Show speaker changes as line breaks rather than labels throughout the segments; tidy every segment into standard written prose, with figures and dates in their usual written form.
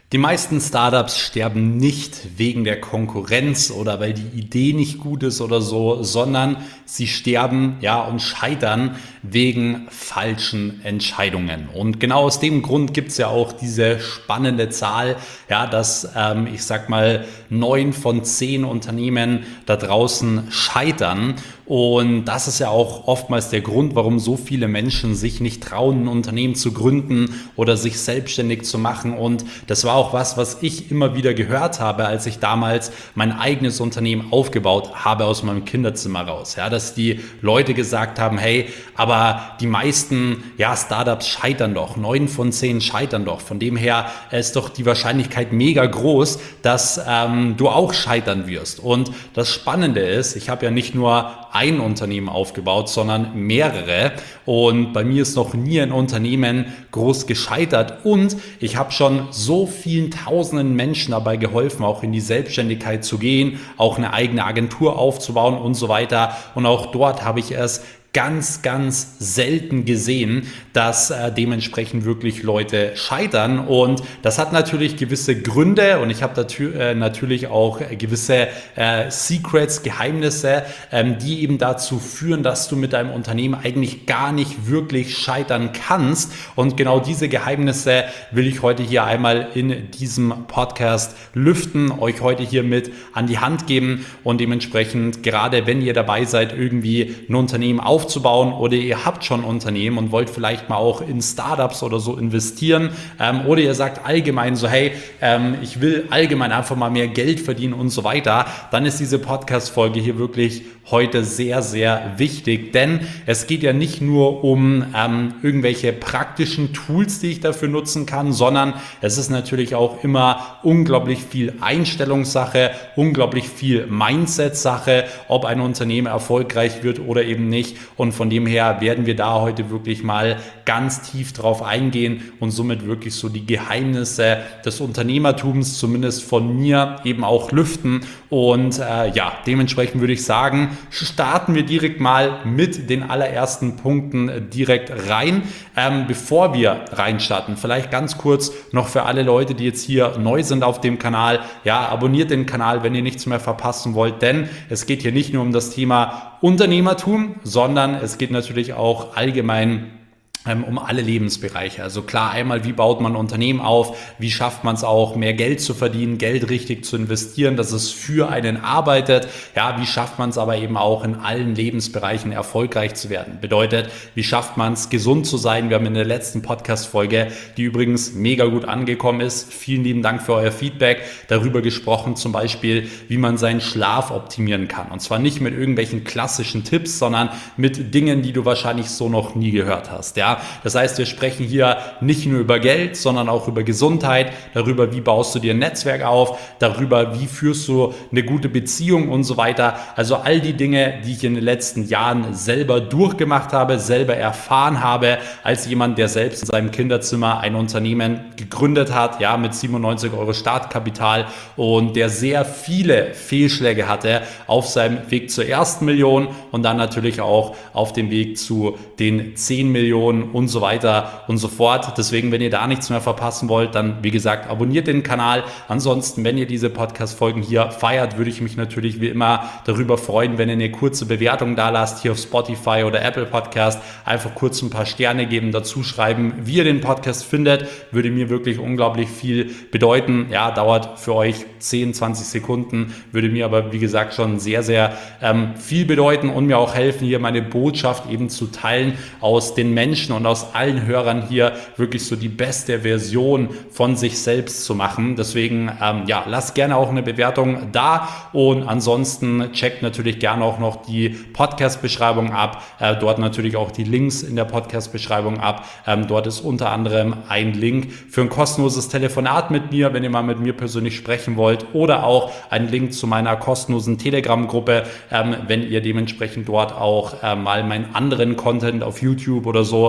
Die meisten Startups sterben nicht wegen der Konkurrenz oder weil die Idee nicht gut ist oder so, sondern sie sterben, ja, und scheitern wegen falschen Entscheidungen. Und genau aus dem Grund gibt es ja auch diese spannende Zahl, ja, dass ich sag mal 9 von 10 Unternehmen da draußen scheitern. Und das ist ja auch oftmals der Grund, warum so viele Menschen sich nicht trauen, ein Unternehmen zu gründen oder sich selbstständig zu machen. Und das war auch was ich immer wieder gehört habe, als ich damals mein eigenes Unternehmen aufgebaut habe aus meinem Kinderzimmer raus. Ja, dass die Leute gesagt haben, hey, aber die meisten Startups scheitern doch, 9 von 10 scheitern doch. Von dem her ist doch die Wahrscheinlichkeit mega groß, dass du auch scheitern wirst. Und das Spannende ist, ich habe ja nicht nur ein Unternehmen aufgebaut, sondern mehrere. Und bei mir ist noch nie ein Unternehmen groß gescheitert. Und ich habe schon so vielen tausenden Menschen dabei geholfen, auch in die Selbstständigkeit zu gehen, auch eine eigene Agentur aufzubauen und so weiter. Und auch dort habe ich es ganz, ganz selten gesehen, dass dementsprechend wirklich Leute scheitern. Und das hat natürlich gewisse Gründe und ich habe natürlich auch gewisse Secrets, Geheimnisse, die eben dazu führen, dass du mit deinem Unternehmen eigentlich gar nicht wirklich scheitern kannst. Und genau diese Geheimnisse will ich heute hier einmal in diesem Podcast lüften, euch heute hier mit an die Hand geben und dementsprechend, gerade wenn ihr dabei seid, irgendwie ein Unternehmen aufzubauen oder ihr habt schon ein Unternehmen und wollt vielleicht mal auch in Startups oder so investieren oder ihr sagt allgemein so, hey, ich will allgemein einfach mal mehr Geld verdienen und so weiter, dann ist diese Podcast-Folge hier wirklich heute sehr, sehr wichtig, denn es geht ja nicht nur um irgendwelche praktischen Tools, die ich dafür nutzen kann, sondern es ist natürlich auch immer unglaublich viel Einstellungssache, unglaublich viel Mindset-Sache, ob ein Unternehmen erfolgreich wird oder eben nicht. Und von dem her werden wir da heute wirklich mal ganz tief drauf eingehen und somit wirklich so die Geheimnisse des Unternehmertums zumindest von mir eben auch lüften. Und dementsprechend würde ich sagen, starten wir direkt mal mit den allerersten Punkten direkt rein. Bevor wir reinstarten, vielleicht ganz kurz noch für alle Leute, die jetzt hier neu sind auf dem Kanal, ja, abonniert den Kanal, wenn ihr nichts mehr verpassen wollt, denn es geht hier nicht nur um das Thema Unternehmertum, sondern es geht natürlich auch allgemein um alle Lebensbereiche. Also klar, einmal, wie baut man ein Unternehmen auf, wie schafft man es auch, mehr Geld zu verdienen, Geld richtig zu investieren, dass es für einen arbeitet. Ja, wie schafft man es aber eben auch in allen Lebensbereichen erfolgreich zu werden? Bedeutet, wie schafft man es, gesund zu sein? Wir haben in der letzten Podcast-Folge, die übrigens mega gut angekommen ist, vielen lieben Dank für euer Feedback, darüber gesprochen, zum Beispiel, wie man seinen Schlaf optimieren kann. Und zwar nicht mit irgendwelchen klassischen Tipps, sondern mit Dingen, die du wahrscheinlich so noch nie gehört hast. Ja, das heißt, wir sprechen hier nicht nur über Geld, sondern auch über Gesundheit, darüber, wie baust du dir ein Netzwerk auf, darüber, wie führst du eine gute Beziehung und so weiter. Also all die Dinge, die ich in den letzten Jahren selber durchgemacht habe, selber erfahren habe, als jemand, der selbst in seinem Kinderzimmer ein Unternehmen gegründet hat, ja, mit 97 Euro Startkapital und der sehr viele Fehlschläge hatte auf seinem Weg zur ersten Million und dann natürlich auch auf dem Weg zu den 10 Millionen und so weiter und so fort. Deswegen, wenn ihr da nichts mehr verpassen wollt, dann, wie gesagt, abonniert den Kanal. Ansonsten, wenn ihr diese Podcast-Folgen hier feiert, würde ich mich natürlich wie immer darüber freuen, wenn ihr eine kurze Bewertung da lasst, hier auf Spotify oder Apple Podcast. Einfach kurz ein paar Sterne geben, dazu schreiben, wie ihr den Podcast findet. Würde mir wirklich unglaublich viel bedeuten. Ja, dauert für euch 10, 20 Sekunden, würde mir aber, wie gesagt, schon sehr, sehr viel bedeuten und mir auch helfen, hier meine Botschaft eben zu teilen aus den Menschen und aus allen Hörern hier wirklich so die beste Version von sich selbst zu machen. Deswegen, lasst gerne auch eine Bewertung da und ansonsten checkt natürlich gerne auch noch die Podcast-Beschreibung ab. Dort natürlich auch die Links in der Podcast-Beschreibung ab. Dort ist unter anderem ein Link für ein kostenloses Telefonat mit mir, wenn ihr mal mit mir persönlich sprechen wollt oder auch ein Link zu meiner kostenlosen Telegram-Gruppe, wenn ihr dementsprechend dort auch mal meinen anderen Content auf YouTube oder so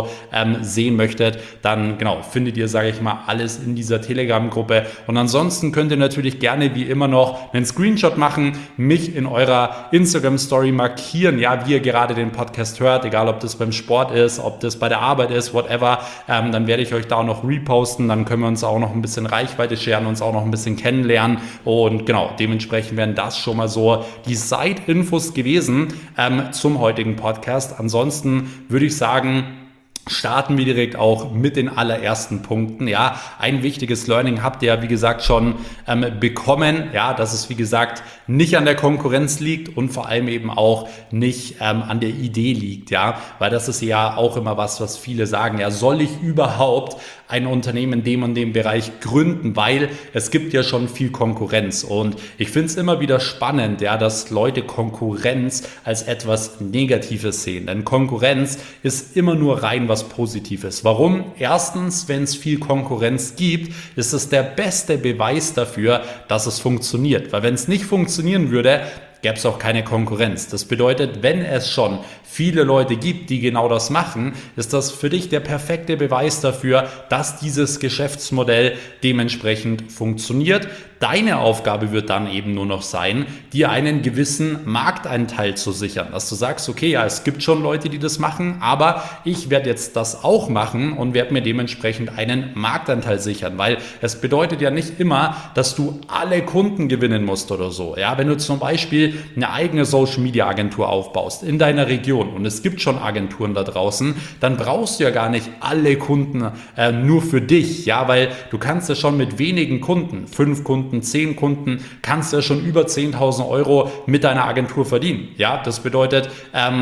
sehen möchtet, dann genau, findet ihr, sage ich mal, alles in dieser Telegram-Gruppe. Und ansonsten könnt ihr natürlich gerne wie immer noch einen Screenshot machen, mich in eurer Instagram-Story markieren, ja, wie ihr gerade den Podcast hört, egal ob das beim Sport ist, ob das bei der Arbeit ist, whatever, dann werde ich euch da auch noch reposten, dann können wir uns auch noch ein bisschen Reichweite scheren, uns auch noch ein bisschen kennenlernen und genau, dementsprechend werden das schon mal so die Side-Infos gewesen zum heutigen Podcast. Ansonsten würde ich sagen, starten wir direkt auch mit den allerersten Punkten. Ja, ein wichtiges Learning habt ihr ja, wie gesagt, schon bekommen, ja, dass es, wie gesagt, nicht an der Konkurrenz liegt und vor allem eben auch nicht an der Idee liegt, ja, weil das ist ja auch immer was viele sagen, ja, soll ich überhaupt ein Unternehmen in dem und dem Bereich gründen, weil es gibt ja schon viel Konkurrenz und ich finde es immer wieder spannend, ja, dass Leute Konkurrenz als etwas Negatives sehen, denn Konkurrenz ist immer nur rein was Positives. Warum? Erstens, wenn es viel Konkurrenz gibt, ist es der beste Beweis dafür, dass es funktioniert, weil wenn es nicht funktionieren würde, gäbe es auch keine Konkurrenz. Das bedeutet, wenn es schon viele Leute gibt, die genau das machen, ist das für dich der perfekte Beweis dafür, dass dieses Geschäftsmodell dementsprechend funktioniert. Deine Aufgabe wird dann eben nur noch sein, dir einen gewissen Marktanteil zu sichern. Dass du sagst, okay, ja, es gibt schon Leute, die das machen, aber ich werde jetzt das auch machen und werde mir dementsprechend einen Marktanteil sichern, weil es bedeutet ja nicht immer, dass du alle Kunden gewinnen musst oder so. Ja, wenn du zum Beispiel eine eigene Social-Media-Agentur aufbaust in deiner Region und es gibt schon Agenturen da draußen, dann brauchst du ja gar nicht alle Kunden nur für dich, ja, weil du kannst ja schon mit wenigen Kunden, 5 Kunden, 10 Kunden, kannst du ja schon über 10.000 Euro mit deiner Agentur verdienen. Ja, das bedeutet,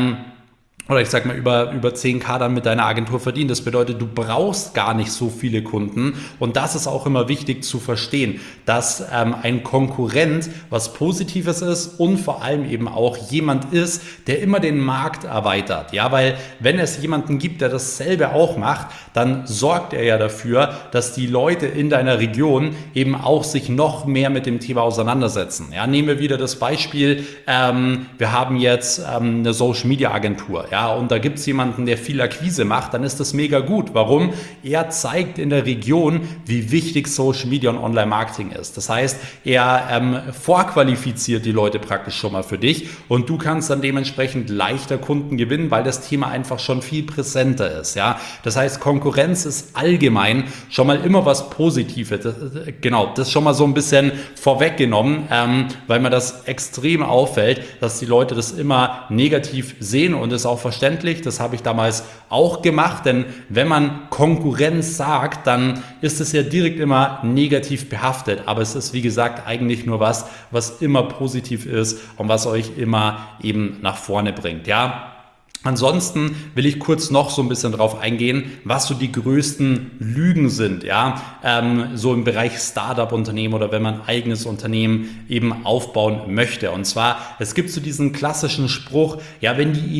oder ich sag mal über 10.000 dann mit deiner Agentur verdienen. Das bedeutet, du brauchst gar nicht so viele Kunden und das ist auch immer wichtig zu verstehen, dass ein Konkurrent was Positives ist und vor allem eben auch jemand ist, der immer den Markt erweitert. Ja, weil wenn es jemanden gibt, der dasselbe auch macht, dann sorgt er ja dafür, dass die Leute in deiner Region eben auch sich noch mehr mit dem Thema auseinandersetzen. Ja, nehmen wir wieder das Beispiel, wir haben jetzt eine Social-Media-Agentur, ja, und da gibt es jemanden, der viel Akquise macht, dann ist das mega gut. Warum? Er zeigt in der Region, wie wichtig Social Media und Online-Marketing ist. Das heißt, er vorqualifiziert die Leute praktisch schon mal für dich und du kannst dann dementsprechend leichter Kunden gewinnen, weil das Thema einfach schon viel präsenter ist. Ja? Das heißt, Konkurrenz ist allgemein schon mal immer was Positives. Genau, das ist schon mal so ein bisschen vorweggenommen, weil mir das extrem auffällt, dass die Leute das immer negativ sehen und es auch verständlich, das habe ich damals auch gemacht, denn wenn man Konkurrenz sagt, dann ist es ja direkt immer negativ behaftet, aber es ist wie gesagt eigentlich nur was immer positiv ist und was euch immer eben nach vorne bringt, ja. Ansonsten will ich kurz noch so ein bisschen drauf eingehen, was so die größten Lügen sind, ja, so im Bereich Startup-Unternehmen oder wenn man ein eigenes Unternehmen eben aufbauen möchte. Und zwar, es gibt so diesen klassischen Spruch, ja, wenn die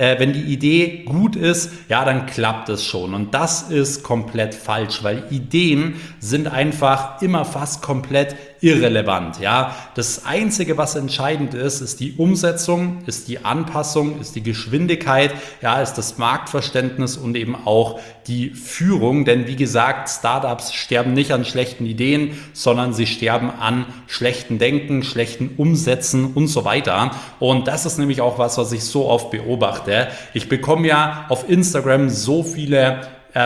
Idee gut ist, ja, dann klappt es schon. Und das ist komplett falsch, weil Ideen sind einfach immer fast komplett irrelevant, ja. Das Einzige, was entscheidend ist, ist die Umsetzung, ist die Anpassung, ist die Geschwindigkeit, ja, ist das Marktverständnis und eben auch die Führung, denn wie gesagt, Startups sterben nicht an schlechten Ideen, sondern sie sterben an schlechten Denken, schlechten Umsätzen und so weiter. Und das ist nämlich auch was ich so oft beobachte. Ich bekomme ja auf Instagram so viele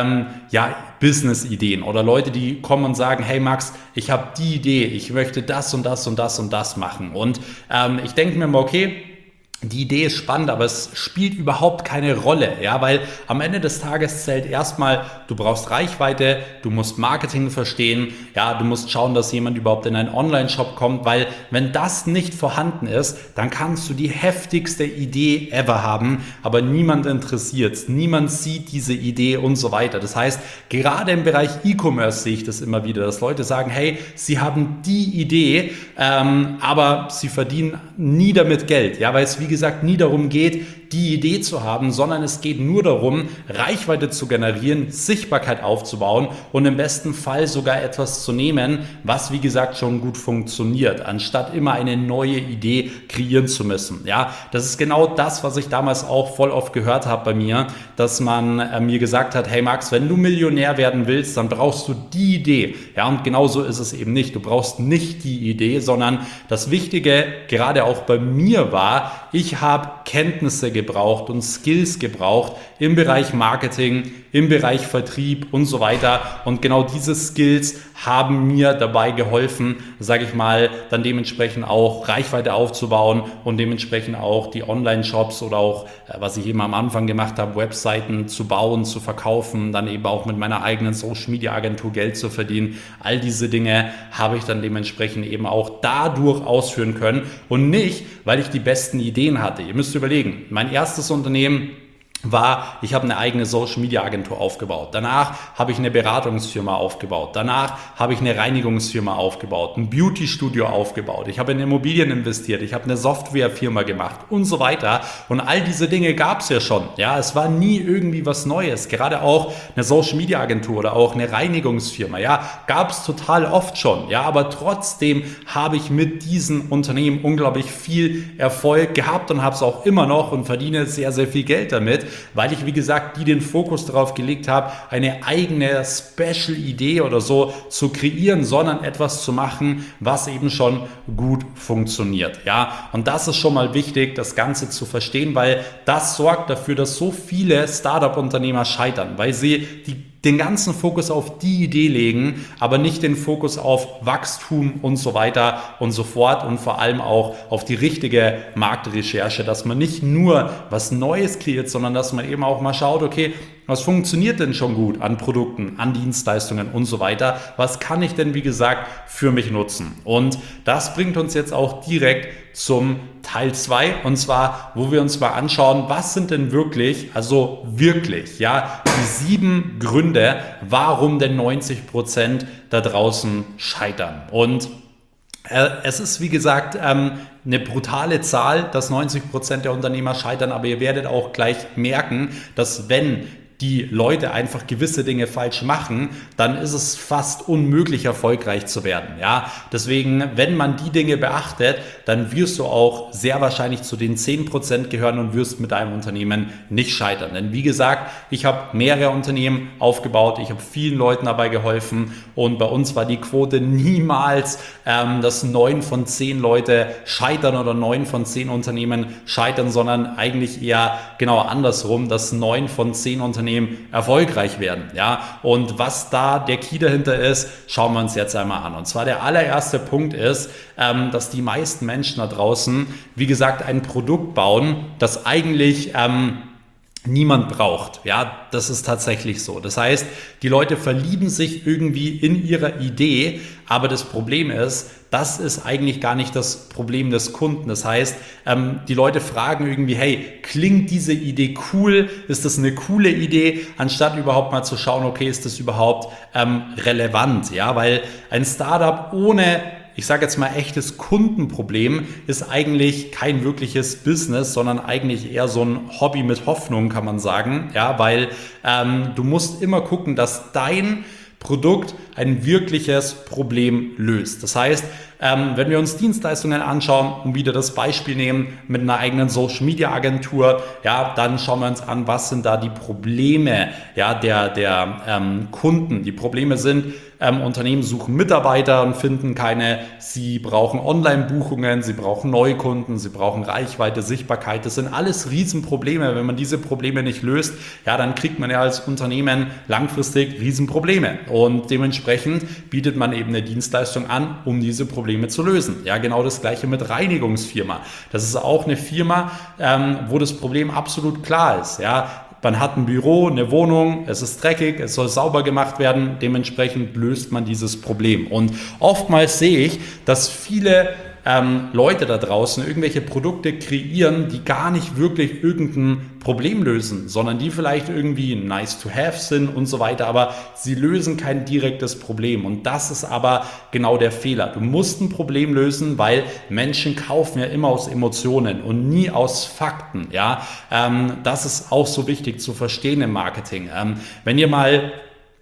Business-Ideen oder Leute, die kommen und sagen, hey Max, ich habe die Idee, ich möchte das und das und das und das machen. Und ich denke mir mal, okay, die Idee ist spannend, aber es spielt überhaupt keine Rolle, ja, weil am Ende des Tages zählt erstmal, du brauchst Reichweite, du musst Marketing verstehen, ja, du musst schauen, dass jemand überhaupt in einen Online-Shop kommt, weil wenn das nicht vorhanden ist, dann kannst du die heftigste Idee ever haben, aber niemand interessiert, niemand sieht diese Idee und so weiter. Das heißt, gerade im Bereich E-Commerce sehe ich das immer wieder, dass Leute sagen, hey, sie haben die Idee, aber sie verdienen nie damit Geld, ja, weil es wie gesagt nie darum geht, die Idee zu haben, sondern es geht nur darum, Reichweite zu generieren, Sichtbarkeit aufzubauen und im besten Fall sogar etwas zu nehmen, was wie gesagt schon gut funktioniert, anstatt immer eine neue Idee kreieren zu müssen. Ja, das ist genau das, was ich damals auch voll oft gehört habe bei mir, dass man mir gesagt hat, hey Max, wenn du Millionär werden willst, dann brauchst du die Idee. Ja, und genauso ist es eben nicht. Du brauchst nicht die Idee, sondern das Wichtige, gerade auch bei mir war, ich habe Kenntnisse gebraucht und Skills gebraucht im Bereich Marketing, im Bereich Vertrieb und so weiter. Und genau diese Skills haben mir dabei geholfen, sage ich mal, dann dementsprechend auch Reichweite aufzubauen und dementsprechend auch die Online-Shops oder auch, was ich eben am Anfang gemacht habe, Webseiten zu bauen, zu verkaufen, dann eben auch mit meiner eigenen Social-Media-Agentur Geld zu verdienen. All diese Dinge habe ich dann dementsprechend eben auch dadurch ausführen können und nicht, weil ich die besten Ideen hatte. Ihr müsst überlegen, mein erstes Unternehmen war, ich habe eine eigene Social-Media-Agentur aufgebaut. Danach habe ich eine Beratungsfirma aufgebaut. Danach habe ich eine Reinigungsfirma aufgebaut, ein Beauty-Studio aufgebaut. Ich habe in Immobilien investiert. Ich habe eine Softwarefirma gemacht und so weiter. Und all diese Dinge gab es ja schon. Ja, es war nie irgendwie was Neues. Gerade auch eine Social-Media-Agentur oder auch eine Reinigungsfirma. Ja, gab es total oft schon. Ja, aber trotzdem habe ich mit diesen Unternehmen unglaublich viel Erfolg gehabt und habe es auch immer noch und verdiene sehr, sehr viel Geld damit, weil ich, wie gesagt, den Fokus darauf gelegt habe, eine eigene Special-Idee oder so zu kreieren, sondern etwas zu machen, was eben schon gut funktioniert. Ja, und das ist schon mal wichtig, das Ganze zu verstehen, weil das sorgt dafür, dass so viele Startup-Unternehmer scheitern, weil sie den ganzen Fokus auf die Idee legen, aber nicht den Fokus auf Wachstum und so weiter und so fort und vor allem auch auf die richtige Marktrecherche, dass man nicht nur was Neues kreiert, sondern dass man eben auch mal schaut, okay, was funktioniert denn schon gut an Produkten, an Dienstleistungen und so weiter? Was kann ich denn, wie gesagt, für mich nutzen? Und das bringt uns jetzt auch direkt zum Teil 2 und zwar, wo wir uns mal anschauen, was sind denn wirklich, also wirklich, ja, die 7 Gründe, warum denn 90% da draußen scheitern. Und es ist, wie gesagt, eine brutale Zahl, dass 90% der Unternehmer scheitern, aber ihr werdet auch gleich merken, dass wenn die Leute einfach gewisse Dinge falsch machen, dann ist es fast unmöglich, erfolgreich zu werden. Ja? Deswegen, wenn man die Dinge beachtet, dann wirst du auch sehr wahrscheinlich zu den 10% gehören und wirst mit deinem Unternehmen nicht scheitern. Denn wie gesagt, ich habe mehrere Unternehmen aufgebaut, ich habe vielen Leuten dabei geholfen und bei uns war die Quote niemals, dass 9 von 10 Leute scheitern oder 9 von 10 Unternehmen scheitern, sondern eigentlich eher genau andersrum, dass 9 von 10 Unternehmen erfolgreich werden. Ja? Und was da der Key dahinter ist, schauen wir uns jetzt einmal an. Und zwar der allererste Punkt ist, dass die meisten Menschen da draußen, wie gesagt, ein Produkt bauen, das eigentlich niemand braucht. Ja, das ist tatsächlich so. Das heißt, die Leute verlieben sich irgendwie in ihrer Idee, aber das Problem ist, das ist eigentlich gar nicht das Problem des Kunden. Das heißt, die Leute fragen irgendwie, hey, klingt diese Idee cool? Ist das eine coole Idee? Anstatt überhaupt mal zu schauen, okay, ist das überhaupt relevant? Ja, weil ein Startup ohne, ich sage jetzt mal, echtes Kundenproblem ist eigentlich kein wirkliches Business, sondern eigentlich eher so ein Hobby mit Hoffnung, kann man sagen. Ja, weil du musst immer gucken, dass dein Produkt ein wirkliches Problem löst. Das heißt, wenn wir uns Dienstleistungen anschauen und wieder das Beispiel nehmen mit einer eigenen Social-Media-Agentur, ja, dann schauen wir uns an, was sind da die Probleme, ja, der Kunden. Die Probleme sind, Unternehmen suchen Mitarbeiter und finden keine, sie brauchen Online-Buchungen, sie brauchen Neukunden, sie brauchen Reichweite, Sichtbarkeit. Das sind alles Riesenprobleme. Wenn man diese Probleme nicht löst, ja, dann kriegt man ja als Unternehmen langfristig Riesenprobleme. Und dementsprechend bietet man eben eine Dienstleistung an, um diese Probleme zu lösen. Ja, genau das Gleiche mit Reinigungsfirma. Das ist auch eine Firma, wo das Problem absolut klar ist. Ja, man hat ein Büro, eine Wohnung, es ist dreckig, es soll sauber gemacht werden, dementsprechend löst man dieses Problem. Und oftmals sehe ich, dass viele Leute da draußen irgendwelche Produkte kreieren, die gar nicht wirklich irgendein Problem lösen, sondern die vielleicht irgendwie nice to have sind und so weiter, aber sie lösen kein direktes Problem. Und das ist aber genau der Fehler. Du musst ein Problem lösen, weil Menschen kaufen ja immer aus Emotionen und nie aus Fakten. Ja, das ist auch so wichtig zu verstehen im Marketing. Wenn ihr mal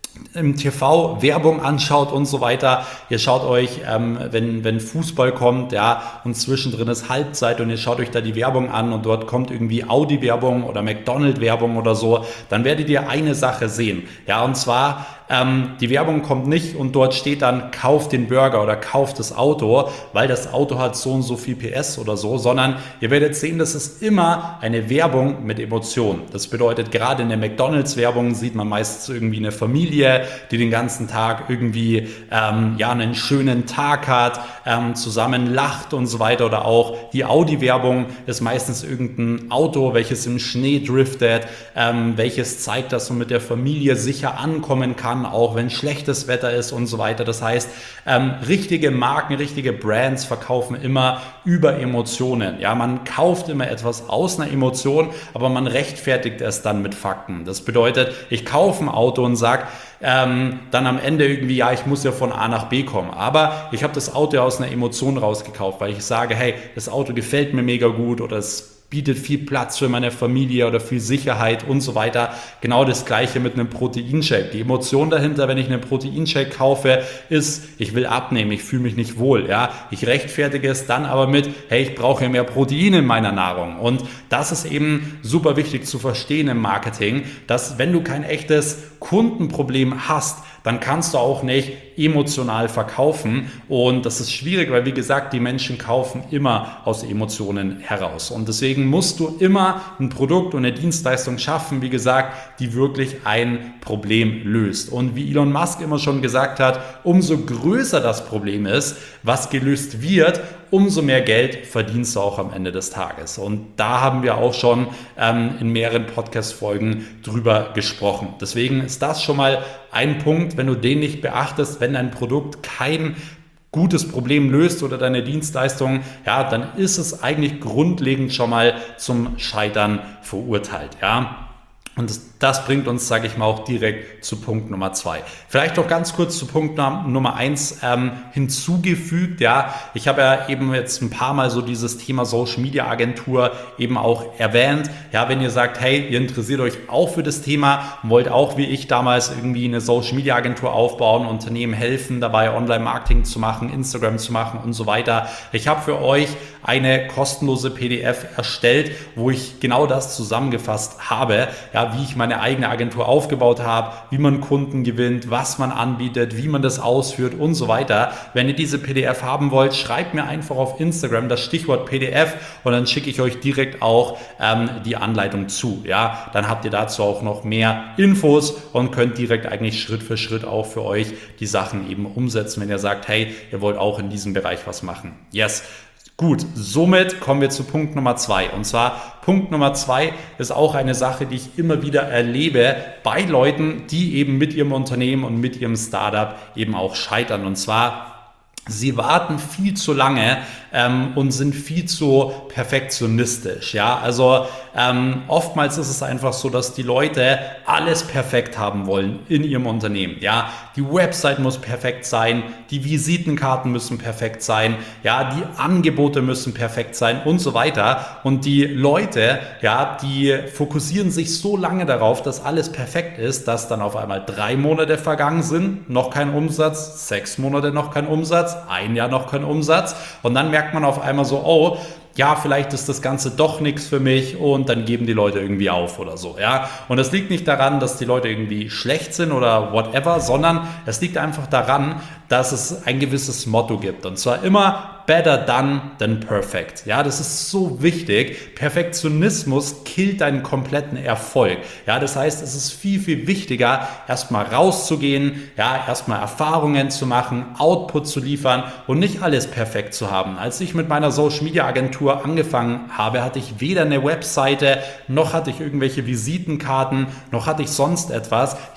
im TV Werbung anschaut und so weiter. Ihr schaut euch, wenn Fußball kommt, ja, und zwischendrin ist Halbzeit und ihr schaut euch da die Werbung an und dort kommt irgendwie Audi-Werbung oder McDonald-Werbung oder so, dann werdet ihr eine Sache sehen. Ja, und zwar, die Werbung kommt nicht und dort steht dann, kauf den Burger oder kauf das Auto, weil das Auto hat so und so viel PS oder so, sondern ihr werdet sehen, das ist immer eine Werbung mit Emotionen. Das bedeutet, gerade in der McDonalds-Werbung sieht man meistens irgendwie eine Familie, die den ganzen Tag irgendwie einen schönen Tag hat, zusammen lacht und so weiter. Oder auch die Audi-Werbung ist meistens irgendein Auto, welches im Schnee driftet, welches zeigt, dass man mit der Familie sicher ankommen kann, auch wenn schlechtes Wetter ist und so weiter. Das heißt, richtige Marken, richtige Brands verkaufen immer über Emotionen. Ja, man kauft immer etwas aus einer Emotion, aber man rechtfertigt es dann mit Fakten. Das bedeutet, ich kaufe ein Auto und sage dann am Ende irgendwie, ja, ich muss ja von A nach B kommen. Aber ich habe das Auto aus einer Emotion rausgekauft, weil ich sage, hey, das Auto gefällt mir mega gut oder es bietet viel Platz für meine Familie oder viel Sicherheit und so weiter. Genau das Gleiche mit einem Proteinshake. Die Emotion dahinter, wenn ich einen Proteinshake kaufe, ist, ich will abnehmen, ich fühle mich nicht wohl. Ja? Ich rechtfertige es dann aber mit, hey, ich brauche mehr Protein in meiner Nahrung. Und das ist eben super wichtig zu verstehen im Marketing, dass wenn du kein echtes Kundenproblem hast, dann kannst du auch nicht emotional verkaufen und das ist schwierig, weil wie gesagt, die Menschen kaufen immer aus Emotionen heraus und deswegen musst du immer ein Produkt und eine Dienstleistung schaffen, wie gesagt, die wirklich ein Problem löst und wie Elon Musk immer schon gesagt hat, umso größer das Problem ist, was gelöst wird, umso mehr Geld verdienst du auch am Ende des Tages. Und da haben wir auch schon in mehreren Podcast-Folgen drüber gesprochen. Deswegen ist das schon mal ein Punkt, wenn du den nicht beachtest, wenn dein Produkt kein gutes Problem löst oder deine Dienstleistung, ja, dann ist es eigentlich grundlegend schon mal zum Scheitern verurteilt, ja. Und das bringt uns, sage ich mal, auch direkt zu Punkt Nummer 2. Vielleicht noch ganz kurz zu Punkt Nummer 1 hinzugefügt. Ja, ich habe ja eben jetzt ein paar Mal so dieses Thema Social Media Agentur eben auch erwähnt. Ja, wenn ihr sagt, hey, ihr interessiert euch auch für das Thema und wollt auch wie ich damals irgendwie eine Social Media Agentur aufbauen, Unternehmen helfen, dabei Online-Marketing zu machen, Instagram zu machen und so weiter. Ich habe für euch eine kostenlose PDF erstellt, wo ich genau das zusammengefasst habe, ja, wie ich meine eigene Agentur aufgebaut habe, wie man Kunden gewinnt, was man anbietet, wie man das ausführt und so weiter. Wenn ihr diese PDF haben wollt, schreibt mir einfach auf Instagram das Stichwort PDF und dann schicke ich euch direkt auch die Anleitung zu. Ja, dann habt ihr dazu auch noch mehr Infos und könnt direkt eigentlich Schritt für Schritt auch für euch die Sachen eben umsetzen, wenn ihr sagt, hey, ihr wollt auch in diesem Bereich was machen. Yes. Gut, somit kommen wir zu Punkt Nummer 2. Und zwar Punkt Nummer 2 ist auch eine Sache, die ich immer wieder erlebe bei Leuten, die eben mit ihrem Unternehmen und mit ihrem Startup eben auch scheitern. Und zwar, sie warten viel zu lange und sind viel zu perfektionistisch. Ja, also oftmals ist es einfach so, dass die Leute alles perfekt haben wollen in ihrem Unternehmen. Ja, die Website muss perfekt sein, die Visitenkarten müssen perfekt sein, ja, die Angebote müssen perfekt sein und so weiter. Und die Leute, ja, die fokussieren sich so lange darauf, dass alles perfekt ist, dass dann auf einmal 3 Monate vergangen sind, noch kein Umsatz, 6 Monate noch kein Umsatz, 1 Jahr noch kein Umsatz und dann merkt man auf einmal so, oh, ja, vielleicht ist das Ganze doch nichts für mich und dann geben die Leute irgendwie auf oder so, ja. Und das liegt nicht daran, dass die Leute irgendwie schlecht sind oder whatever, sondern es liegt einfach daran, dass es ein gewisses Motto gibt und zwar immer better done than perfect. Ja, das ist so wichtig. Perfektionismus killt deinen kompletten Erfolg. Ja, das heißt, es ist viel, viel wichtiger, erstmal rauszugehen, ja, erstmal Erfahrungen zu machen, Output zu liefern und nicht alles perfekt zu haben. Als ich mit meiner Social Media Agentur angefangen habe, hatte ich weder eine Webseite, noch hatte ich irgendwelche Visitenkarten, noch hatte ich sonst etwas.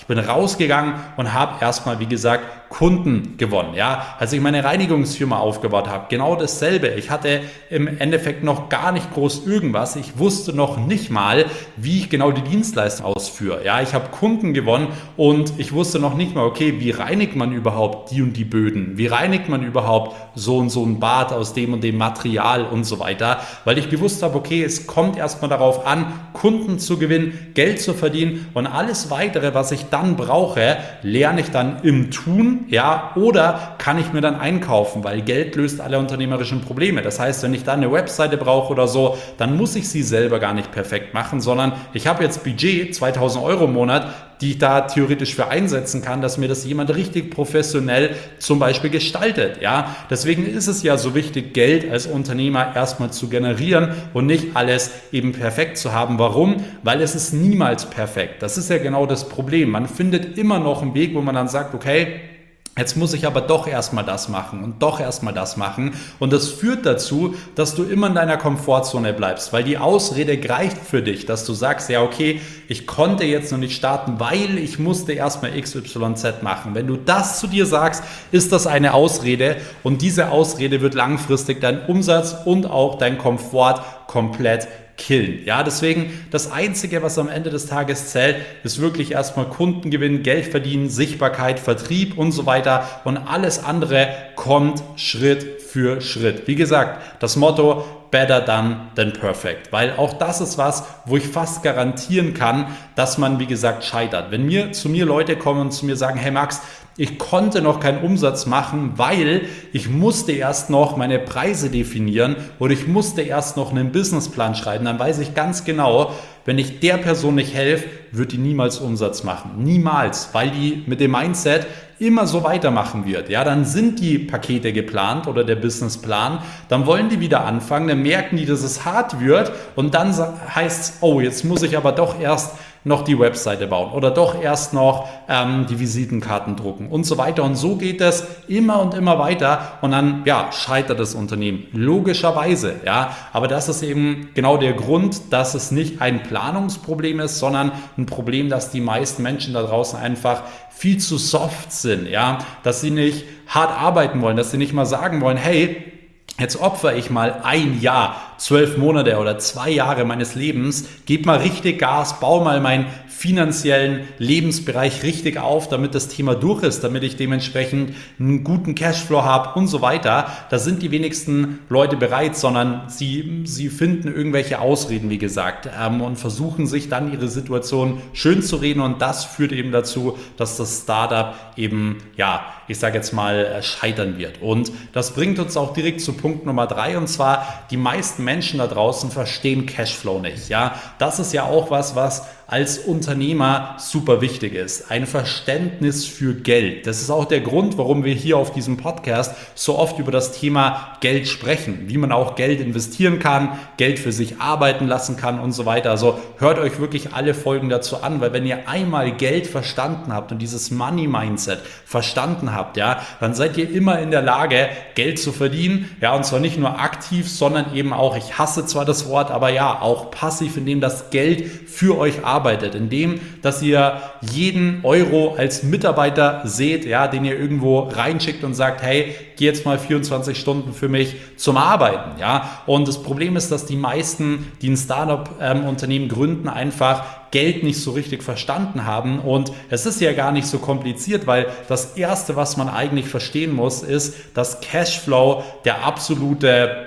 Ich bin rausgegangen und habe erstmal, wie gesagt, Kunden gewonnen. Ja, als ich meine Reinigungsfirma aufgebaut habe, genau dasselbe. Ich hatte im Endeffekt noch gar nicht groß irgendwas. Ich wusste noch nicht mal, wie ich genau die Dienstleistung ausführe. Ja, ich habe Kunden gewonnen und ich wusste noch nicht mal, okay, wie reinigt man überhaupt die und die Böden? Wie reinigt man überhaupt so und so ein Bad aus dem und dem Material und so weiter? Weil ich gewusst habe, okay, es kommt erstmal darauf an, Kunden zu gewinnen, Geld zu verdienen und alles weitere, was ich dann brauche, lerne ich dann im Tun, ja, oder kann ich mir dann einkaufen, weil Geld löst alle unternehmerischen Probleme. Das heißt, wenn ich dann eine Webseite brauche oder so, dann muss ich sie selber gar nicht perfekt machen, sondern ich habe jetzt Budget, 2000 Euro im Monat, die ich da theoretisch für einsetzen kann, dass mir das jemand richtig professionell zum Beispiel gestaltet. Ja? Deswegen ist es ja so wichtig, Geld als Unternehmer erstmal zu generieren und nicht alles eben perfekt zu haben. Warum? Weil es ist niemals perfekt. Das ist ja genau das Problem. Man findet immer noch einen Weg, wo man dann sagt, okay, jetzt muss ich aber doch erstmal das machen und doch erstmal das machen. Und das führt dazu, dass du immer in deiner Komfortzone bleibst, weil die Ausrede greift für dich, dass du sagst, ja okay, ich konnte jetzt noch nicht starten, weil ich musste erstmal XYZ machen. Wenn du das zu dir sagst, ist das eine Ausrede und diese Ausrede wird langfristig deinen Umsatz und auch deinen Komfort komplett killen. Ja, deswegen das Einzige, was am Ende des Tages zählt, ist wirklich erstmal Kundengewinn, Geld verdienen, Sichtbarkeit, Vertrieb und so weiter und alles andere kommt Schritt für Schritt. Wie gesagt, das Motto better done than perfect, weil auch das ist was, wo ich fast garantieren kann, dass man, wie gesagt, scheitert. Wenn zu mir Leute kommen und zu mir sagen, hey Max, ich konnte noch keinen Umsatz machen, weil ich musste erst noch meine Preise definieren oder ich musste erst noch einen Businessplan schreiben, dann weiß ich ganz genau, wenn ich der Person nicht helfe, wird die niemals Umsatz machen. Niemals, weil die mit dem Mindset immer so weitermachen wird. Ja, dann sind die Pakete geplant oder der Businessplan, dann wollen die wieder anfangen, dann merken die, dass es hart wird und dann heißt es, oh, jetzt muss ich aber doch erst noch die Webseite bauen oder doch erst noch die Visitenkarten drucken und so weiter. Und so geht es immer und immer weiter und dann scheitert das Unternehmen. Logischerweise, ja. Aber das ist eben genau der Grund, dass es nicht ein Planungsproblem ist, sondern ein Problem, dass die meisten Menschen da draußen einfach viel zu soft sind, ja. Dass sie nicht hart arbeiten wollen, dass sie nicht mal sagen wollen, hey, jetzt opfere ich mal ein Jahr, 12 Monate oder 2 Jahre meines Lebens, gebe mal richtig Gas, baue mal meinen finanziellen Lebensbereich richtig auf, damit das Thema durch ist, damit ich dementsprechend einen guten Cashflow habe und so weiter. Da sind die wenigsten Leute bereit, sondern sie finden irgendwelche Ausreden, wie gesagt, und versuchen sich dann ihre Situation schön zu reden und das führt eben dazu, dass das Startup eben, ich sage jetzt mal, scheitern wird. Und das bringt uns auch direkt zu Punkt Nummer 3 und zwar, die meisten Menschen da draußen verstehen Cashflow nicht. Ja, das ist ja auch was als Unternehmer super wichtig ist. Ein Verständnis für Geld. Das ist auch der Grund, warum wir hier auf diesem Podcast so oft über das Thema Geld sprechen, wie man auch Geld investieren kann, Geld für sich arbeiten lassen kann und so weiter. Also hört euch wirklich alle Folgen dazu an, weil wenn ihr einmal Geld verstanden habt und dieses Money Mindset verstanden habt, dann seid ihr immer in der Lage, Geld zu verdienen, und zwar nicht nur aktiv, sondern eben auch, ich hasse zwar das Wort, aber auch passiv, indem das Geld für euch arbeitet, indem, dass ihr jeden Euro als Mitarbeiter seht, den ihr irgendwo reinschickt und sagt, hey, geh jetzt mal 24 Stunden für mich zum Arbeiten, Und das Problem ist, dass die meisten, die ein Startup-Unternehmen gründen, einfach Geld nicht so richtig verstanden haben und es ist ja gar nicht so kompliziert, weil das Erste, was man eigentlich verstehen muss, ist, dass Cashflow der absolute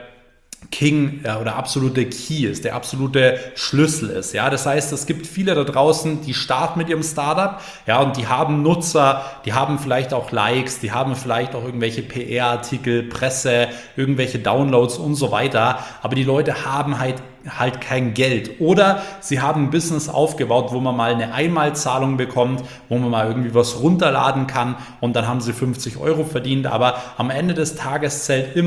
King oder absolute Key ist, der absolute Schlüssel ist. Das heißt, es gibt viele da draußen, die starten mit ihrem Startup, und die haben Nutzer, die haben vielleicht auch Likes, die haben vielleicht auch irgendwelche PR-Artikel, Presse, irgendwelche Downloads und so weiter, aber die Leute haben halt kein Geld oder sie haben ein Business aufgebaut, wo man mal eine Einmalzahlung bekommt, wo man mal irgendwie was runterladen kann und dann haben sie 50 Euro verdient, aber am Ende des Tages zählt immer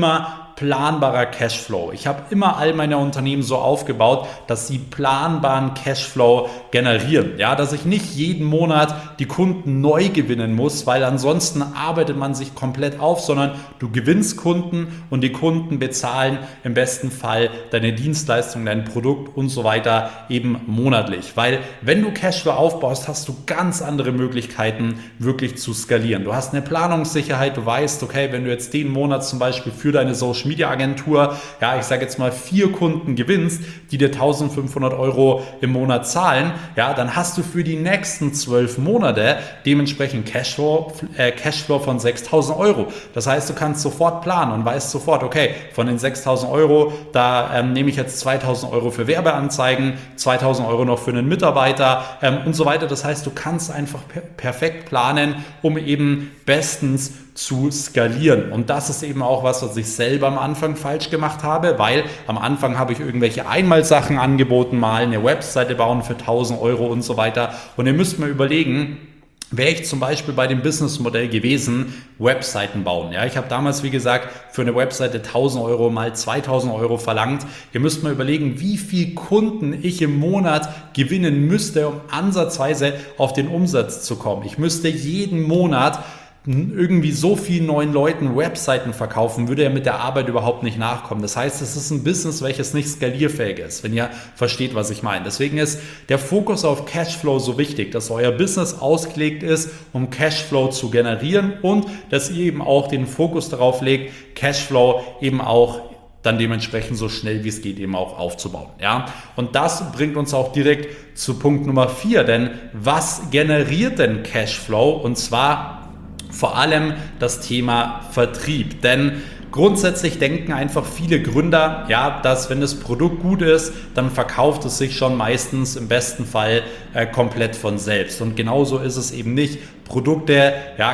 planbarer Cashflow. Ich habe immer all meine Unternehmen so aufgebaut, dass sie planbaren Cashflow generieren. Ja, dass ich nicht jeden Monat die Kunden neu gewinnen muss, weil ansonsten arbeitet man sich komplett auf, sondern du gewinnst Kunden und die Kunden bezahlen im besten Fall deine Dienstleistung, dein Produkt und so weiter eben monatlich. Weil wenn du Cashflow aufbaust, hast du ganz andere Möglichkeiten wirklich zu skalieren. Du hast eine Planungssicherheit, du weißt, okay, wenn du jetzt den Monat zum Beispiel für deine Social Media Agentur, ja, ich sage jetzt mal 4 Kunden gewinnst, die dir 1.500 € im Monat zahlen, ja, dann hast du für die nächsten 12 Monate dementsprechend Cashflow von 6.000 €. Das heißt, du kannst sofort planen und weißt sofort, okay, von den 6.000 €, da nehme ich jetzt 2.000 € für Werbeanzeigen, 2.000 € noch für einen Mitarbeiter und so weiter. Das heißt, du kannst einfach perfekt planen, um eben bestens zu skalieren. Und das ist eben auch was ich selber am Anfang falsch gemacht habe, weil am Anfang habe ich irgendwelche Einmalsachen angeboten, mal eine Webseite bauen für 1.000 € und so weiter. Und ihr müsst mal überlegen, wäre ich zum Beispiel bei dem Businessmodell gewesen, Webseiten bauen. Ja, ich habe damals, wie gesagt, für eine Webseite 1.000 € mal 2.000 € verlangt. Ihr müsst mal überlegen, wie viel Kunden ich im Monat gewinnen müsste, um ansatzweise auf den Umsatz zu kommen. Ich müsste jeden Monat irgendwie so vielen neuen Leuten Webseiten verkaufen, würde er mit der Arbeit überhaupt nicht nachkommen. Das heißt, es ist ein Business, welches nicht skalierfähig ist, wenn ihr versteht, was ich meine. Deswegen ist der Fokus auf Cashflow so wichtig, dass euer Business ausgelegt ist, um Cashflow zu generieren und dass ihr eben auch den Fokus darauf legt, Cashflow eben auch dann dementsprechend so schnell wie es geht eben auch aufzubauen. Ja? Und das bringt uns auch direkt zu Punkt Nummer 4, denn was generiert denn Cashflow? Und zwar vor allem das Thema Vertrieb, denn grundsätzlich denken einfach viele Gründer, ja, dass wenn das Produkt gut ist, dann verkauft es sich schon meistens im besten Fall komplett von selbst. Und genauso ist es eben nicht. Produkte, ja,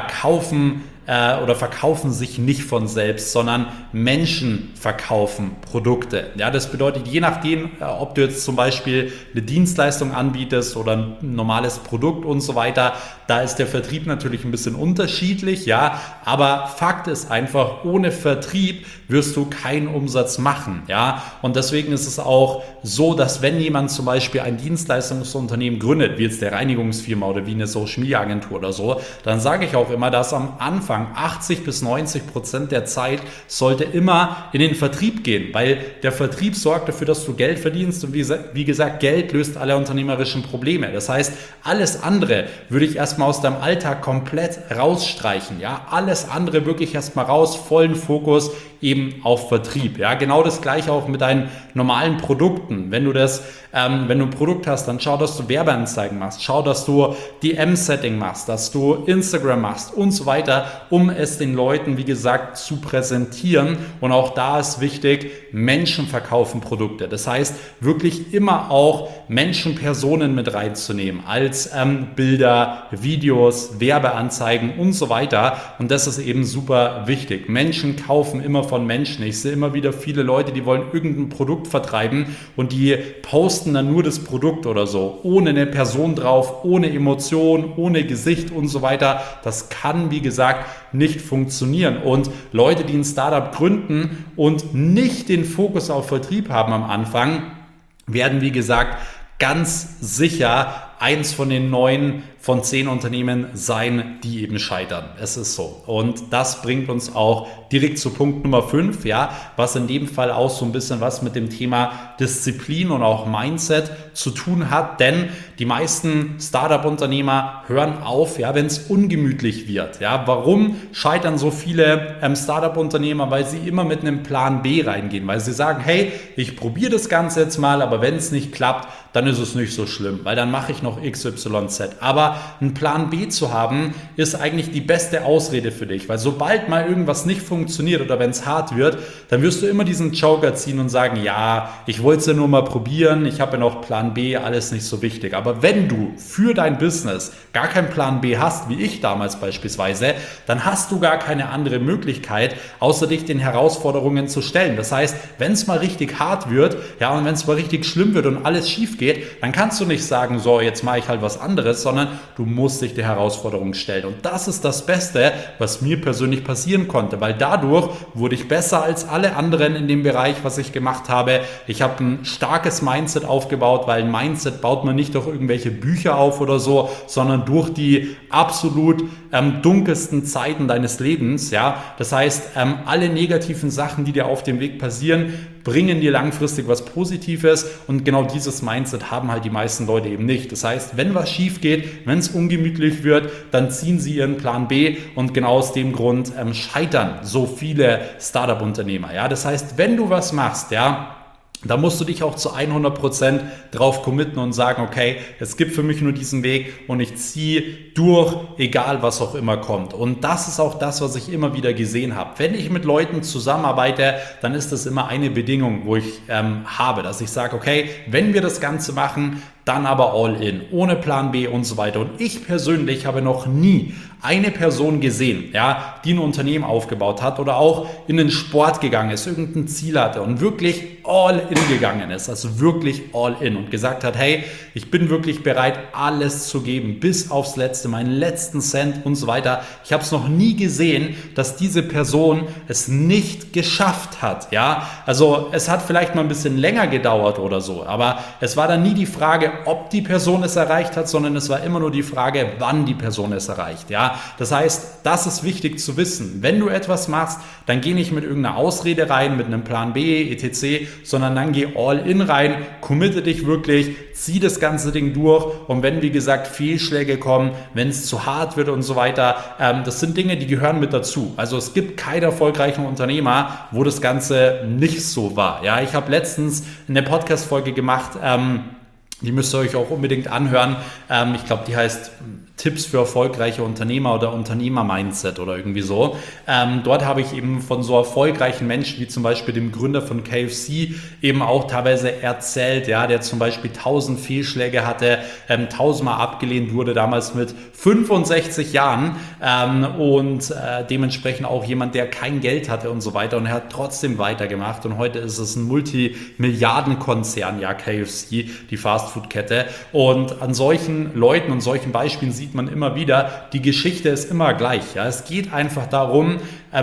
verkaufen sich nicht von selbst, sondern Menschen verkaufen Produkte. Ja, das bedeutet, je nachdem, ob du jetzt zum Beispiel eine Dienstleistung anbietest oder ein normales Produkt und so weiter, da ist der Vertrieb natürlich ein bisschen unterschiedlich, ja, aber Fakt ist einfach, ohne Vertrieb wirst du keinen Umsatz machen, ja, und deswegen ist es auch so, dass wenn jemand zum Beispiel ein Dienstleistungsunternehmen gründet, wie jetzt der Reinigungsfirma oder wie eine Social Media Agentur oder so, dann sage ich auch immer, dass am Anfang 80-90% der Zeit sollte immer in den Vertrieb gehen, weil der Vertrieb sorgt dafür, dass du Geld verdienst und wie gesagt, Geld löst alle unternehmerischen Probleme. Das heißt, alles andere würde ich erstmal aus deinem Alltag komplett rausstreichen, ja, alles andere wirklich erstmal raus, vollen Fokus eben auf Vertrieb, ja, genau das gleiche auch mit deinen normalen Produkten. Wenn du ein Produkt hast, dann schau, dass du Werbeanzeigen machst, schau, dass du DM-Setting machst, dass du Instagram machst und so weiter, um es den Leuten, wie gesagt, zu präsentieren. Und auch da ist wichtig, Menschen verkaufen Produkte. Das heißt, wirklich immer auch Menschen, Personen mit reinzunehmen, als Bilder, Videos, Werbeanzeigen und so weiter. Und das ist eben super wichtig. Menschen kaufen immer von Menschen. Ich sehe immer wieder viele Leute, die wollen irgendein Produkt vertreiben und die posten dann nur das Produkt oder so, ohne eine Person drauf, ohne Emotion, ohne Gesicht und so weiter. Das kann, wie gesagt, nicht funktionieren. Und Leute, die ein Startup gründen und nicht den Fokus auf Vertrieb haben am Anfang, werden, wie gesagt, ganz sicher eins von den 9 von 10 Unternehmen sein, die eben scheitern. Es ist so. Und das bringt uns auch direkt zu Punkt Nummer 5, ja, was in dem Fall auch so ein bisschen was mit dem Thema Disziplin und auch Mindset zu tun hat, denn die meisten Startup-Unternehmer hören auf, ja, wenn es ungemütlich wird. Ja, warum scheitern so viele Startup-Unternehmer? Weil sie immer mit einem Plan B reingehen, weil sie sagen, hey, ich probiere das Ganze jetzt mal, aber wenn es nicht klappt, dann ist es nicht so schlimm, weil dann mache ich noch XYZ. Aber einen Plan B zu haben, ist eigentlich die beste Ausrede für dich, weil sobald mal irgendwas nicht funktioniert oder wenn es hart wird, dann wirst du immer diesen Joker ziehen und sagen, ja, ich wollte es ja nur mal probieren, ich habe ja noch Plan B, alles nicht so wichtig. Aber wenn du für dein Business gar keinen Plan B hast, wie ich damals beispielsweise, dann hast du gar keine andere Möglichkeit, außer dich den Herausforderungen zu stellen. Das heißt, wenn es mal richtig hart wird, ja, und wenn es mal richtig schlimm wird und alles schief geht, dann kannst du nicht sagen, so, jetzt jetzt mache ich halt was anderes, sondern du musst dich der Herausforderung stellen. Und das ist das Beste, was mir persönlich passieren konnte, weil dadurch wurde ich besser als alle anderen in dem Bereich, was ich gemacht habe. Ich habe ein starkes Mindset aufgebaut, weil ein Mindset baut man nicht durch irgendwelche Bücher auf oder so, sondern durch die absolut dunkelsten Zeiten deines Lebens. Ja? Das heißt, alle negativen Sachen, die dir auf dem Weg passieren, bringen dir langfristig was Positives, und genau dieses Mindset haben halt die meisten Leute eben nicht. Das heißt, wenn was schief geht, wenn es ungemütlich wird, dann ziehen sie ihren Plan B, und genau aus dem Grund scheitern so viele Startup-Unternehmer. Ja? Das heißt, wenn du was machst, ja, da musst du dich auch zu 100% drauf committen und sagen, okay, es gibt für mich nur diesen Weg und ich ziehe durch, egal was auch immer kommt. Und das ist auch das, was ich immer wieder gesehen habe. Wenn ich mit Leuten zusammenarbeite, dann ist das immer eine Bedingung, wo ich habe, dass ich sage, okay, wenn wir das Ganze machen, dann aber all in, ohne Plan B und so weiter. Und ich persönlich habe noch nie eine Person gesehen, ja, die ein Unternehmen aufgebaut hat oder auch in den Sport gegangen ist, irgendein Ziel hatte und wirklich all in gegangen ist, also wirklich all in und gesagt hat, hey, ich bin wirklich bereit, alles zu geben, bis aufs Letzte, meinen letzten Cent und so weiter. Ich habe es noch nie gesehen, dass diese Person es nicht geschafft hat, ja. Also es hat vielleicht mal ein bisschen länger gedauert oder so, aber es war dann nie die Frage, ob die Person es erreicht hat, sondern es war immer nur die Frage, wann die Person es erreicht. Ja? Das heißt, das ist wichtig zu wissen. Wenn du etwas machst, dann geh nicht mit irgendeiner Ausrede rein, mit einem Plan B, etc., sondern dann geh all in rein, committe dich wirklich, zieh das ganze Ding durch, und wenn, wie gesagt, Fehlschläge kommen, wenn es zu hart wird und so weiter, das sind Dinge, die gehören mit dazu. Also es gibt keinen erfolgreichen Unternehmer, wo das Ganze nicht so war. Ja? Ich habe letztens eine Podcast-Folge gemacht, die müsst ihr euch auch unbedingt anhören. Ich glaube, die heißt Tipps für erfolgreiche Unternehmer oder Unternehmer-Mindset oder irgendwie so. Dort habe ich eben von so erfolgreichen Menschen wie zum Beispiel dem Gründer von KFC eben auch teilweise erzählt, ja, der zum Beispiel 1000 Fehlschläge hatte, 1000-mal abgelehnt wurde, damals mit 65 Jahren und dementsprechend auch jemand, der kein Geld hatte und so weiter, und er hat trotzdem weitergemacht, und heute ist es ein Multimilliardenkonzern, ja, KFC, die Fastfood-Kette, und an solchen Leuten und solchen Beispielen sieht man immer wieder, die Geschichte ist immer gleich. Ja? Es geht einfach darum,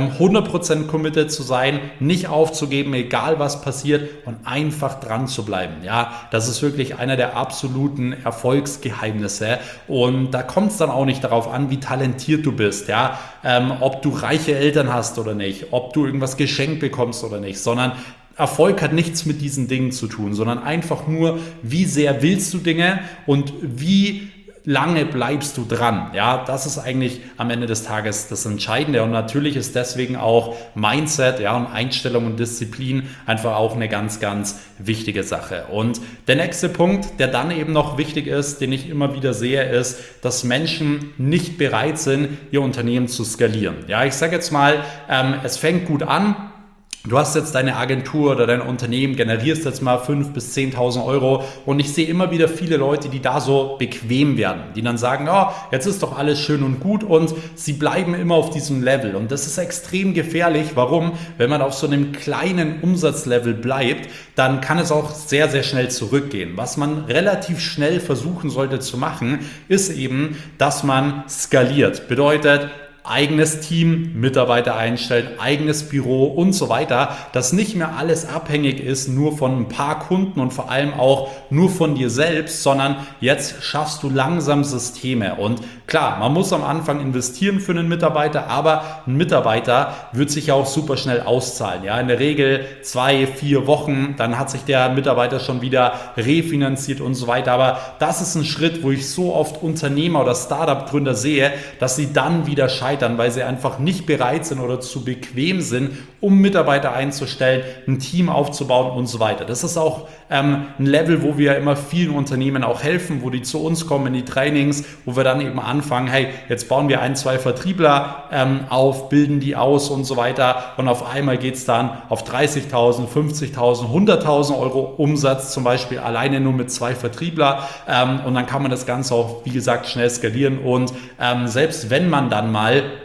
100% committed zu sein, nicht aufzugeben, egal was passiert, und einfach dran zu bleiben. Ja? Das ist wirklich einer der absoluten Erfolgsgeheimnisse, und da kommt es dann auch nicht darauf an, wie talentiert du bist, ja? Ob du reiche Eltern hast oder nicht, ob du irgendwas geschenkt bekommst oder nicht, sondern Erfolg hat nichts mit diesen Dingen zu tun, sondern einfach nur, wie sehr willst du Dinge und wie lange bleibst du dran? Ja, das ist eigentlich am Ende des Tages das Entscheidende, und natürlich ist deswegen auch Mindset, ja, und Einstellung und Disziplin einfach auch eine ganz, ganz wichtige Sache. Und der nächste Punkt, der dann eben noch wichtig ist, den ich immer wieder sehe, ist, dass Menschen nicht bereit sind, ihr Unternehmen zu skalieren. Ja, ich sage jetzt mal, es fängt gut an. Du hast jetzt deine Agentur oder dein Unternehmen, generierst jetzt mal 5.000 bis 10.000 Euro, und ich sehe immer wieder viele Leute, die da so bequem werden, die dann sagen, oh, jetzt ist doch alles schön und gut, und sie bleiben immer auf diesem Level, und das ist extrem gefährlich. Warum? Wenn man auf so einem kleinen Umsatzlevel bleibt, dann kann es auch sehr, sehr schnell zurückgehen. Was man relativ schnell versuchen sollte zu machen, ist eben, dass man skaliert. Bedeutet, eigenes Team, Mitarbeiter einstellen, eigenes Büro und so weiter, dass nicht mehr alles abhängig ist nur von ein paar Kunden und vor allem auch nur von dir selbst, sondern jetzt schaffst du langsam Systeme. Und klar, man muss am Anfang investieren für einen Mitarbeiter, aber ein Mitarbeiter wird sich ja auch super schnell auszahlen. Ja, in der Regel 2-4 Wochen, dann hat sich der Mitarbeiter schon wieder refinanziert und so weiter. Aber das ist ein Schritt, wo ich so oft Unternehmer oder Startup-Gründer sehe, dass sie dann wieder scheitern, weil sie einfach nicht bereit sind oder zu bequem sind, um Mitarbeiter einzustellen, ein Team aufzubauen und so weiter. Das ist auch ein Level, wo wir immer vielen Unternehmen auch helfen, wo die zu uns kommen in die Trainings, wo wir dann eben anfangen, hey, jetzt bauen wir 1-2 Vertriebler auf, bilden die aus und so weiter, und auf einmal geht es dann auf 30.000, 50.000, 100.000 Euro Umsatz, zum Beispiel alleine nur mit 2 Vertriebler, und dann kann man das Ganze auch, wie gesagt, schnell skalieren, und selbst wenn man dann mal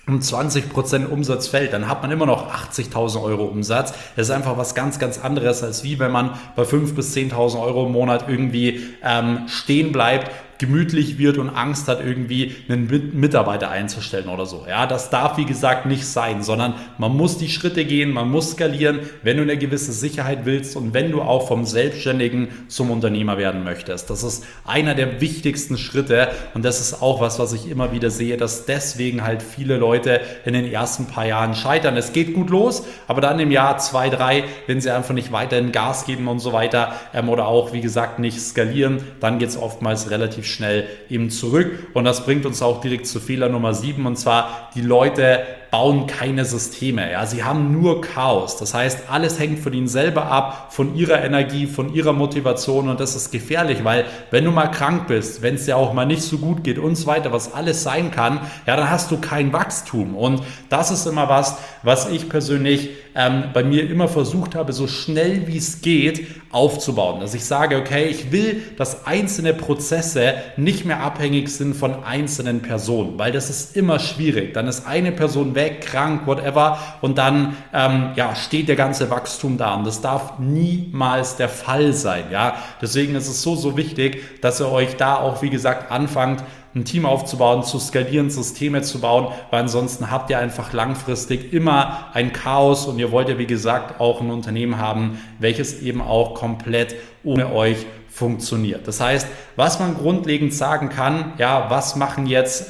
um 20% Umsatz fällt, dann hat man immer noch 80.000 Euro Umsatz. Das ist einfach was ganz, ganz anderes, als wie wenn man bei 5.000 bis 10.000 Euro im Monat irgendwie stehen bleibt, gemütlich wird und Angst hat, irgendwie einen Mitarbeiter einzustellen oder so. Ja, das darf, wie gesagt, nicht sein, sondern man muss die Schritte gehen, man muss skalieren, wenn du eine gewisse Sicherheit willst und wenn du auch vom Selbstständigen zum Unternehmer werden möchtest. Das ist einer der wichtigsten Schritte und das ist auch was ich immer wieder sehe, dass deswegen halt viele Leute in den ersten paar Jahren scheitern. Es geht gut los, aber dann im Jahr 2, 3, wenn sie einfach nicht weiterhin Gas geben und so weiter oder auch, wie gesagt, nicht skalieren, dann geht es oftmals relativ schnell eben zurück und das bringt uns auch direkt zu Fehler Nummer 7 und zwar die Leute bauen keine Systeme. Ja? Sie haben nur Chaos. Das heißt, alles hängt von ihnen selber ab, von ihrer Energie, von ihrer Motivation und das ist gefährlich, weil wenn du mal krank bist, wenn es dir auch mal nicht so gut geht und so weiter, was alles sein kann, ja, dann hast du kein Wachstum und das ist immer was ich persönlich bei mir immer versucht habe, so schnell wie es geht aufzubauen. Dass ich sage, okay, ich will, dass einzelne Prozesse nicht mehr abhängig sind von einzelnen Personen, weil das ist immer schwierig. Dann ist eine Person weg, krank, whatever und dann steht der ganze Wachstum da und das darf niemals der Fall sein. Ja? Deswegen ist es so wichtig, dass ihr euch da auch, wie gesagt, anfangt, ein Team aufzubauen, zu skalieren, Systeme zu bauen, weil ansonsten habt ihr einfach langfristig immer ein Chaos und ihr wollt ja, wie gesagt, auch ein Unternehmen haben, welches eben auch komplett ohne euch funktioniert. Das heißt, was man grundlegend sagen kann, ja, was machen jetzt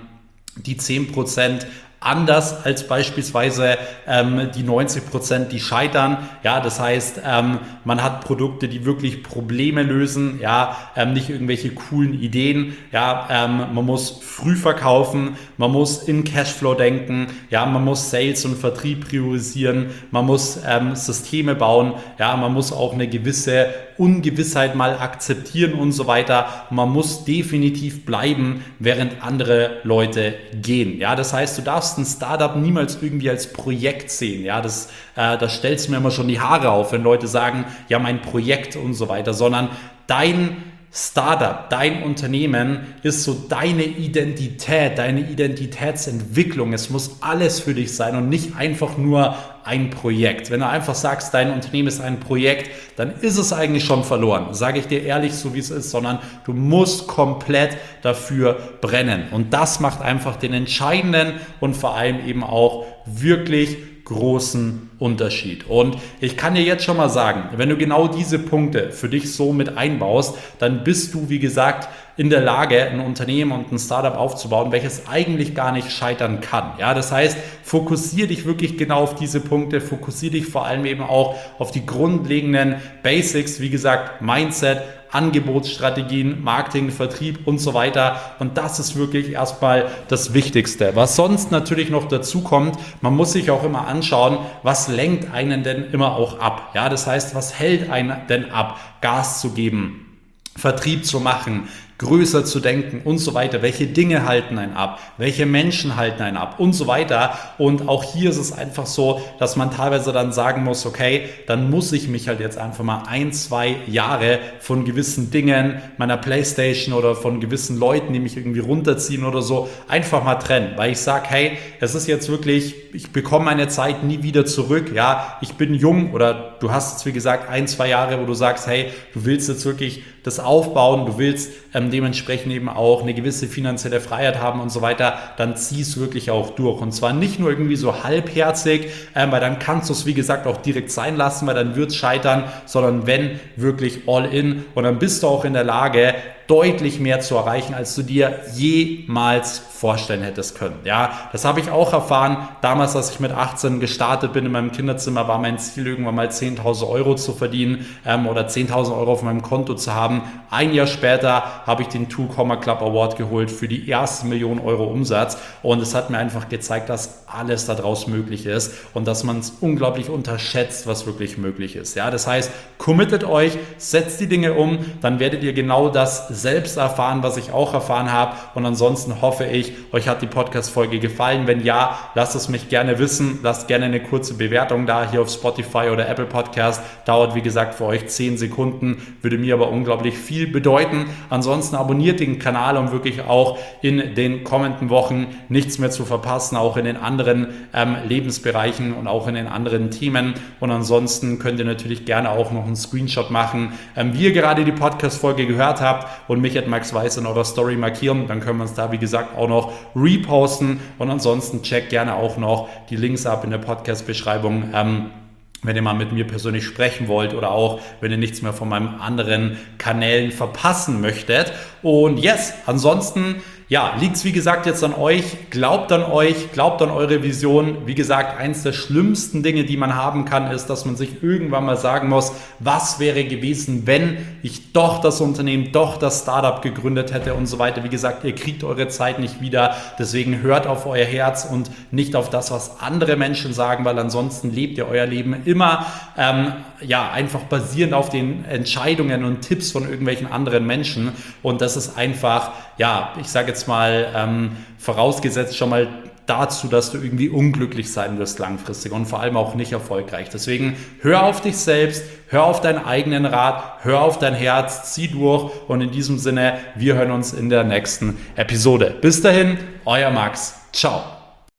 die 10% anders als beispielsweise die 90%, die scheitern. Ja, das heißt, man hat Produkte, die wirklich Probleme lösen, ja, nicht irgendwelche coolen Ideen. Ja, man muss früh verkaufen, man muss in Cashflow denken, ja, man muss Sales und Vertrieb priorisieren, man muss Systeme bauen, ja, man muss auch eine gewisse Ungewissheit mal akzeptieren und so weiter. Man muss definitiv bleiben, während andere Leute gehen. Ja, das heißt, du darfst ein Startup niemals irgendwie als Projekt sehen. Ja, da stellst du mir immer schon die Haare auf, wenn Leute sagen, ja, mein Projekt und so weiter, sondern dein Startup, dein Unternehmen ist so deine Identität, deine Identitätsentwicklung. Es muss alles für dich sein und nicht einfach nur ein Projekt. Wenn du einfach sagst, dein Unternehmen ist ein Projekt, dann ist es eigentlich schon verloren. Sage ich dir ehrlich, so wie es ist, sondern du musst komplett dafür brennen. Und das macht einfach den entscheidenden und vor allem eben auch wirklich großen Unterschied. Und ich kann dir jetzt schon mal sagen, wenn du genau diese Punkte für dich so mit einbaust, dann bist du, wie gesagt, in der Lage, ein Unternehmen und ein Startup aufzubauen, welches eigentlich gar nicht scheitern kann. Ja, das heißt, fokussiere dich wirklich genau auf diese Punkte, fokussiere dich vor allem eben auch auf die grundlegenden Basics, wie gesagt, Mindset, Angebotsstrategien, Marketing, Vertrieb und so weiter. Und das ist wirklich erstmal das Wichtigste. Was sonst natürlich noch dazu kommt, man muss sich auch immer anschauen, was lenkt einen denn immer auch ab. Ja, das heißt, was hält einen denn ab, Gas zu geben, Vertrieb zu machen, größer zu denken und so weiter. Welche Dinge halten einen ab? Welche Menschen halten einen ab? Und so weiter. Und auch hier ist es einfach so, dass man teilweise dann sagen muss, okay, dann muss ich mich halt jetzt einfach mal 1, 2 Jahre von gewissen Dingen, meiner Playstation oder von gewissen Leuten, die mich irgendwie runterziehen oder so, einfach mal trennen. Weil ich sage, hey, es ist jetzt wirklich, ich bekomme meine Zeit nie wieder zurück. Ja, ich bin jung oder du hast jetzt, wie gesagt, 1, 2 Jahre, wo du sagst, hey, du willst jetzt wirklich das aufbauen, du willst dementsprechend eben auch eine gewisse finanzielle Freiheit haben und so weiter, dann zieh es wirklich auch durch. Und zwar nicht nur irgendwie so halbherzig, weil dann kannst du es, wie gesagt, auch direkt sein lassen, weil dann wird es scheitern, sondern wenn, wirklich all in. Und dann bist du auch in der Lage, deutlich mehr zu erreichen, als du dir jemals vorstellen hättest können. Ja, das habe ich auch erfahren. Damals, als ich mit 18 gestartet bin in meinem Kinderzimmer, war mein Ziel, irgendwann mal 10.000 Euro zu verdienen oder 10.000 Euro auf meinem Konto zu haben. Ein Jahr später habe ich den Two Comma Club Award geholt für die erste Million Euro Umsatz und es hat mir einfach gezeigt, dass alles daraus möglich ist und dass man es unglaublich unterschätzt, was wirklich möglich ist. Ja, das heißt, committet euch, setzt die Dinge um, dann werdet ihr genau das selbst erfahren, was ich auch erfahren habe. Und ansonsten hoffe ich, euch hat die Podcast-Folge gefallen. Wenn ja, lasst es mich gerne wissen. Lasst gerne eine kurze Bewertung da hier auf Spotify oder Apple Podcast. Dauert, wie gesagt, für euch 10 Sekunden, würde mir aber unglaublich viel bedeuten. Ansonsten abonniert den Kanal, um wirklich auch in den kommenden Wochen nichts mehr zu verpassen, auch in den anderen Lebensbereichen und auch in den anderen Themen. Und ansonsten könnt ihr natürlich gerne auch noch einen Screenshot machen, wie ihr gerade die Podcast-Folge gehört habt und mich @maxweiss in eurer Story markieren. Dann können wir uns da, wie gesagt, auch noch reposten. Und ansonsten checkt gerne auch noch die Links ab in der Podcast-Beschreibung, wenn ihr mal mit mir persönlich sprechen wollt oder auch, wenn ihr nichts mehr von meinen anderen Kanälen verpassen möchtet. Und yes, ansonsten, ja, liegt es wie gesagt jetzt an euch. Glaubt an euch, glaubt an eure Vision. Wie gesagt, eins der schlimmsten Dinge, die man haben kann, ist, dass man sich irgendwann mal sagen muss, was wäre gewesen, wenn ich doch das Unternehmen, doch das Startup gegründet hätte und so weiter. Wie gesagt, ihr kriegt eure Zeit nicht wieder. Deswegen hört auf euer Herz und nicht auf das, was andere Menschen sagen, weil ansonsten lebt ihr euer Leben immer einfach basierend auf den Entscheidungen und Tipps von irgendwelchen anderen Menschen. Und das ist einfach, ich sage jetzt mal, vorausgesetzt schon mal dazu, dass du irgendwie unglücklich sein wirst langfristig und vor allem auch nicht erfolgreich. Deswegen hör auf dich selbst, hör auf deinen eigenen Rat, hör auf dein Herz, zieh durch und in diesem Sinne, wir hören uns in der nächsten Episode. Bis dahin, euer Max. Ciao.